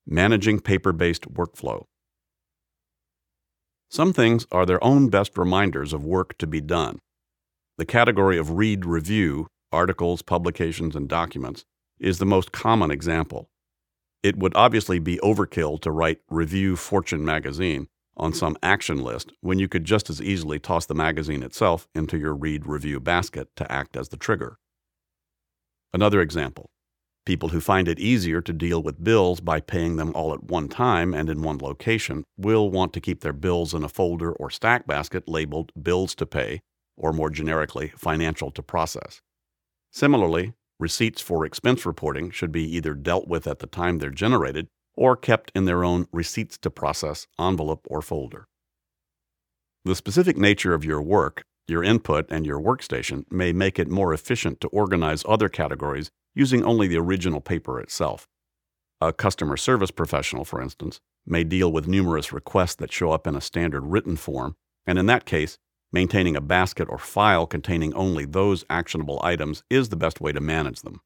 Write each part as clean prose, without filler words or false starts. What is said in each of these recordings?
Managing paper-based workflow. Some things are their own best reminders of work to be done. The category of read review, articles, publications, and documents, is the most common example. It would obviously be overkill to write Review Fortune magazine on some action list when you could just as easily toss the magazine itself into your read review basket to act as the trigger. Another example. People who find it easier to deal with bills by paying them all at one time and in one location will want to keep their bills in a folder or stack basket labeled Bills to Pay, or more generically, Financial to Process. Similarly, receipts for expense reporting should be either dealt with at the time they're generated or kept in their own Receipts to Process envelope or folder. The specific nature of your work, your input, and your workstation may make it more efficient to organize other categories using only the original paper itself. A customer service professional, for instance, may deal with numerous requests that show up in a standard written form, and in that case, maintaining a basket or file containing only those actionable items is the best way to manage them.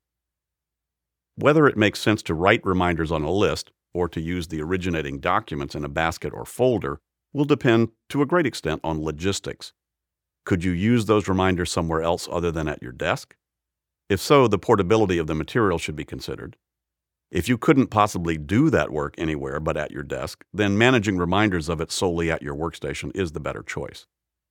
Whether it makes sense to write reminders on a list or to use the originating documents in a basket or folder will depend to a great extent on logistics. Could you use those reminders somewhere else other than at your desk? If so, the portability of the material should be considered. If you couldn't possibly do that work anywhere but at your desk, then managing reminders of it solely at your workstation is the better choice.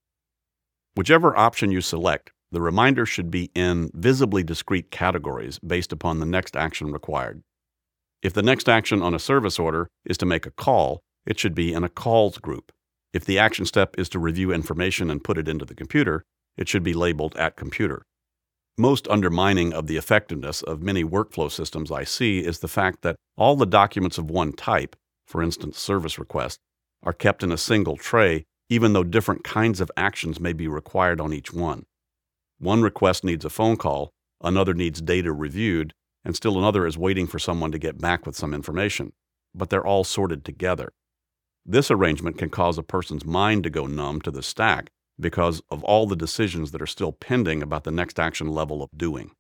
Whichever option you select, the reminder should be in visibly discrete categories based upon the next action required. If the next action on a service order is to make a call, it should be in a calls group. If the action step is to review information and put it into the computer, it should be labeled at computer. Most undermining of the effectiveness of many workflow systems I see is the fact that all the documents of one type, for instance service requests, are kept in a single tray even though different kinds of actions may be required on each one. One request needs a phone call, another needs data reviewed, and still another is waiting for someone to get back with some information, but they're all sorted together. This arrangement can cause a person's mind to go numb to the stack because of all the decisions that are still pending about the next action level of doing.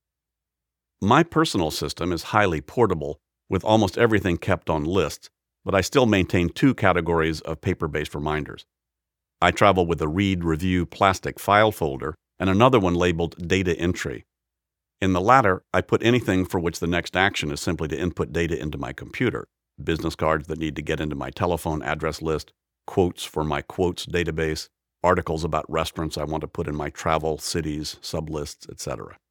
My personal system is highly portable, with almost everything kept on lists, but I still maintain two categories of paper-based reminders. I travel with a Read Review plastic file folder and another one labeled Data Entry. In the latter, I put anything for which the next action is simply to input data into my computer, business cards that need to get into my telephone address list, quotes for my quotes database, articles about restaurants I want to put in my travel, cities, sublists, etc.